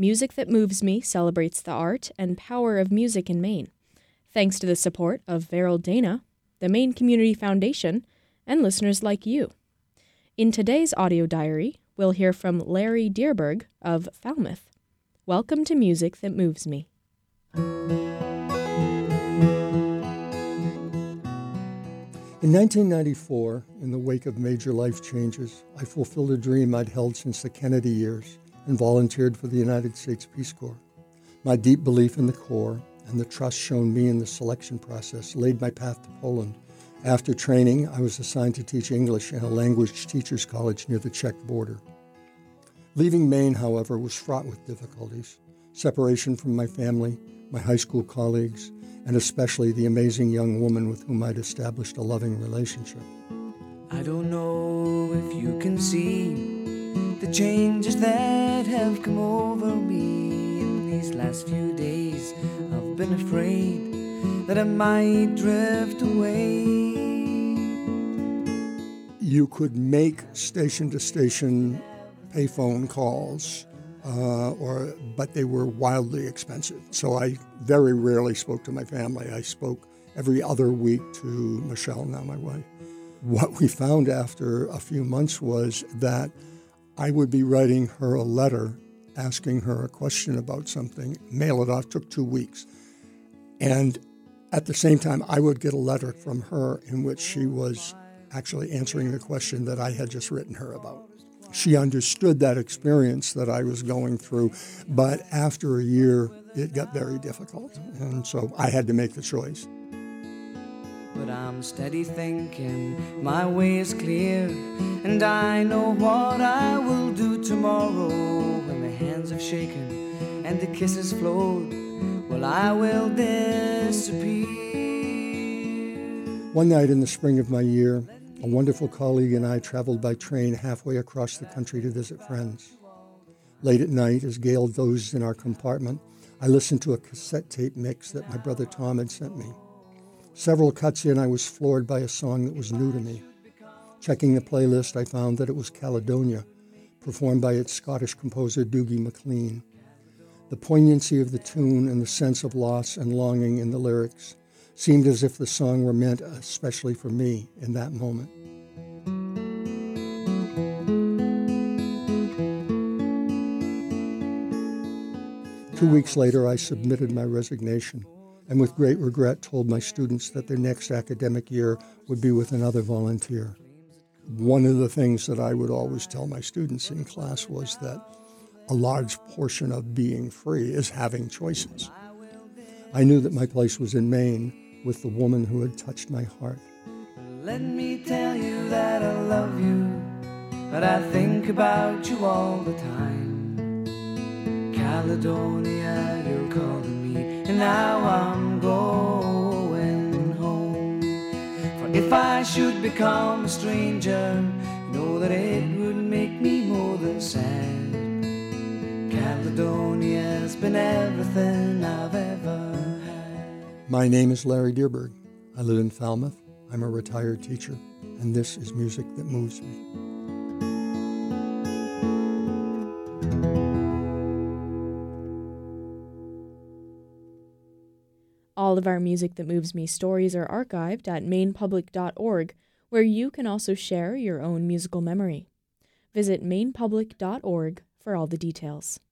Music That Moves Me celebrates the art and power of music in Maine, thanks to the support of Veril Dana, the Maine Community Foundation, and listeners like you. In today's audio diary, we'll hear from Larry Dierberg of Falmouth. Welcome to Music That Moves Me. In 1994, in the wake of major life changes, I fulfilled a dream I'd held since the Kennedy years and volunteered for the United States Peace Corps. My deep belief in the Corps and the trust shown me in the selection process laid my path to Poland. After training, I was assigned to teach English in a language teachers college near the Czech border. Leaving Maine, however, was fraught with difficulties. Separation from my family, my high school colleagues, and especially the amazing young woman with whom I'd established a loving relationship. I don't know if you can see the changes that have come over me in these last few days. I've been afraid that I might drift away. You could make station-to-station payphone calls, but they were wildly expensive. So I very rarely spoke to my family. I spoke every other week to Michelle, now my wife. What we found after a few months was that I would be writing her a letter, asking her a question about something, mail it off, took 2 weeks. And at the same time, I would get a letter from her in which she was actually answering the question that I had just written her about. She understood that experience that I was going through, but after a year, it got very difficult. And so I had to make the choice. But I'm steady thinking, my way is clear, and I know what I will do tomorrow. When the hands have shaken and the kisses flowed, well, I will disappear. One night in the spring of my year, a wonderful colleague and I traveled by train halfway across the country to visit friends. Late at night, as Gail dozed in our compartment, I listened to a cassette tape mix that my brother Tom had sent me. Several cuts in, I was floored by a song that was new to me. Checking the playlist, I found that it was Caledonia, performed by its Scottish composer Dougie MacLean. The poignancy of the tune and the sense of loss and longing in the lyrics seemed as if the song were meant especially for me in that moment. Two weeks later, I submitted my resignation, and with great regret told my students that their next academic year would be with another volunteer. One of the things that I would always tell my students in class was that a large portion of being free is having choices. I knew that my place was in Maine with the woman who had touched my heart. Let me tell you that I love you, but I think about you all the time. Caledonia, you're calling me, and now I'm going home. For if I should become a stranger, you know that it would make me more than sad. Caledonia's been everything I've ever had. My name is Larry Dierberg. I live in Falmouth. I'm a retired teacher, and this is Music That Moves Me. All of our Music That Moves Me stories are archived at mainepublic.org, where you can also share your own musical memory. Visit mainepublic.org for all the details.